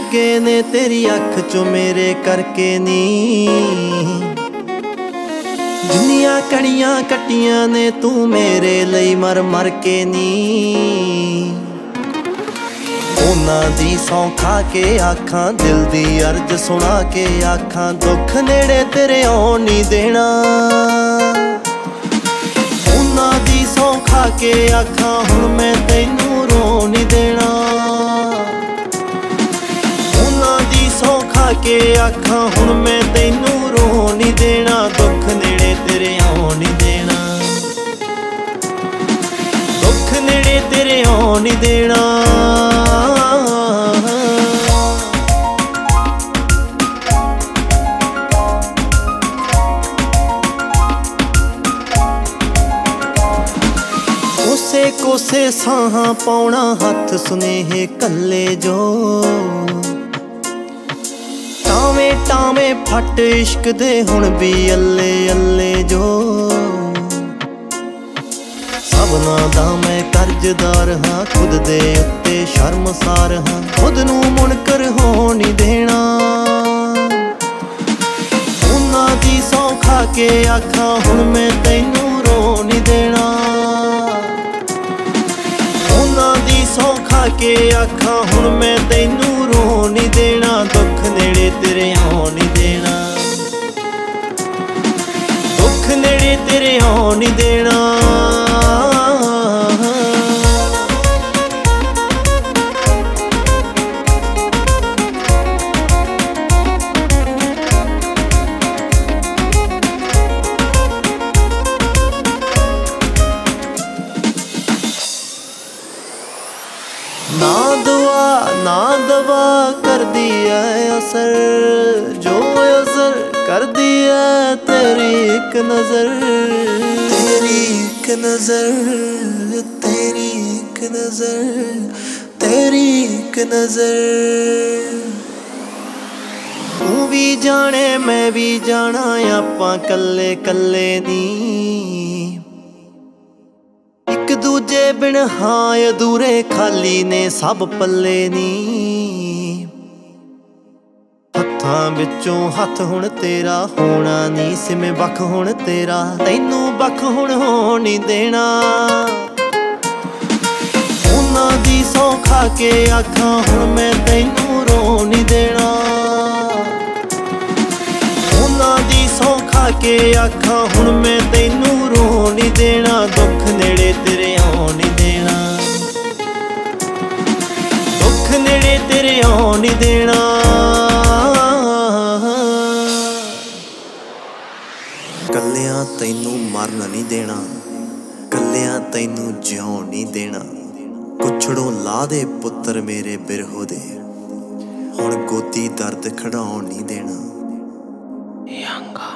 ਲੱਗੇ ਨੇ ਤੇਰੀ ਅੱਖ ਚੋਂ ਮੇਰੇ ਕਰਕੇ ਨੀ। ਜਿੰਨੀਆਂ ਕਣੀਆਂ ਕੱਟੀਆਂ ਨੇ ਤੂੰ ਮੇਰੇ ਲਈ ਮਰ ਮਰ ਕੇ ਨੀ। ਉਹਨਾਂ ਦੀ ਸੌਂ ਖਾ ਕੇ ਆਖਾਂ, ਦਿਲ ਦੀ ਅਰਜ਼ ਸੁਣਾ ਕੇ ਆਖਾਂ, ਦੁੱਖ ਨੇੜੇ ਤੇਰੇ ਆਉਣ ਨਹੀਂ ਦੇਣਾ। ਉਹਨਾਂ ਦੀ ਸੌਂ ਖਾ ਕੇ ਆਖਾਂ, ਹੁਣ ਮੈਂ ਤੈਨੂੰ ਰੋਣ ਨਹੀਂ ਦੇਣਾ। ਉਹਨਾਂ ਦੀ ਸੌਂ ਖਾ ਕੇ ਆਖਾਂ, ਹੁਣ ਮੈਂ ਤੈਨੂੰ ਰੋਣ ਨਹੀਂ ਦੇਣਾ। ਦੁੱਖ ਨੇੜੇ ਤੇਰੇ ਆਉਣ ਨਹੀਂ ਦੇਣਾ, ਦੁੱਖ ਨੇੜੇ ਤੇਰੇ ਆਉਣ ਨਹੀਂ ਦੇਣਾ। ਕੋਸੇ ਕੋਸੇ ਸਾਹਾਂ ਪਾਉਣਾ ਹੱਥ ਸੁਨੇਹੇ ਕੱਲੇ ਜੋ। ਟਾਵੇਂ ਟਾਵੇਂ ਫੱਟ ਇਸ਼ਕ ਦੇ ਹੁਣ ਵੀ ਅੱਲੇ ਅੱਲੇ ਜੋ। ਸਭਨਾਂ ਦਾ ਮੈਂ ਕਰਜ਼ਦਾਰ ਹਾਂ, ਖੁਦ ਦੇ ਉੱਤੇ ਸ਼ਰਮਸਾਰ ਹਾਂ। ਖੁਦ ਨੂੰ ਮੁਨਕਰ ਹੋਣ ਨਹੀਂ ਦੇਣਾ। ਉਹਨਾਂ ਦੀ ਸੌਂ ਖਾ ਕੇ ਆਖਾਂ, ਹੁਣ ਮੈਂ ਤੈਨੂੰ ਰੋਣ ਨਹੀਂ ਦੇਣਾ। ਉਹਨਾਂ ਦੀ ਸੌਂ ਖਾ ਕੇ ਆਖਾਂ, ਹੁਣ ਮੈਂ ਤੈਨੂੰ ਰੋਣ ਨਹੀਂ ਦੇਣਾ। ਦੁੱਖ ਨੇੜੇ ਤੇਰੇ ਆਉਣ ਨਹੀਂ ਦੇਣਾ, ਦੁੱਖ ਨੇੜੇ ਤੇਰੇ ਆਉਣ ਨਹੀਂ ਦੇਣਾ। ਨਾ ਦਵਾ ਕਰਦੀ ਐ ਅਸਰ, ਜੋ ਅਸਰ ਕਰਦੀ ਐ ਤੇਰੀ ਇੱਕ ਨਜ਼ਰ। ਤੇਰੀ ਇੱਕ ਨਜ਼ਰ, ਤੇਰੀ ਇੱਕ ਨਜ਼ਰ, ਤੇਰੀ ਇੱਕ ਨਜ਼ਰ। ਤੂੰ ਵੀ ਜਾਣੇ ਮੈਂ ਵੀ ਜਾਣਾ, ਆਪਾਂ ਕੱਲੇ ਕੱਲੇ ਨੀ। ਇੱਕ ਦੂਜੇ ਬਿਨ ਹਾਂ ਅਧੂਰੇ ਖਾਲੀ ਨੇ ਸਭ ਪੱਲੇ ਨੀ। ਹੱਥਾਂ ਵਿੱਚੋਂ ਹੱਥ ਹੁਣ ਤੇਰਾ ਹੋਣਾ ਨੀ, ਸਿਵੇਂ ਵੱਖ ਹੁਣ ਤੇਰਾ, ਤੈਨੂੰ ਵੱਖ ਹੁਣ ਹੋਣ ਨਹੀਂ ਦੇਣਾ। ਉਹਨਾਂ ਦੀ ਸੌਂ ਖਾ ਕੇ ਆਖਾਂ, ਹੁਣ ਮੈਂ ਤੈਨੂੰ ਰੋਣ ਨਹੀਂ ਦੇਣਾ। ਉਹਨਾਂ ਦੀ ਸੌਂ ਖਾ ਕੇ ਆਖਾਂ, ਹੁਣ ਮੈਂ ਤੈਨੂੰ ਰੋਣ ਨਹੀਂ ਦੇਣਾ। ਦੁੱਖ ਨੇੜੇ ਤੇਰੇ ਆਉਣ ਨਹੀਂ ਦੇਣਾ, ਦੁੱਖ ਨੇੜੇ ਤੇਰੇ ਆਉਣ ਨਹੀਂ ਦੇਣਾ। ਕੱਲਿਆਂ ਤੈਨੂੰ ਮਰਨ ਨਹੀਂ ਦੇਣਾ, ਕੱਲਿਆਂ ਤੈਨੂੰ ਜਿਉਣ ਨਹੀਂ ਦੇਣਾ। ਕੁਛੜੋਂ ਲਾ ਦੇ ਪੁੱਤਰ ਮੇਰੇ ਬਿਰਹੋ ਦੇ, ਹੁਣ ਗੋਦੀ ਦਰਦ ਖੜਾਉਣ ਨਹੀਂ ਦੇਣਾ।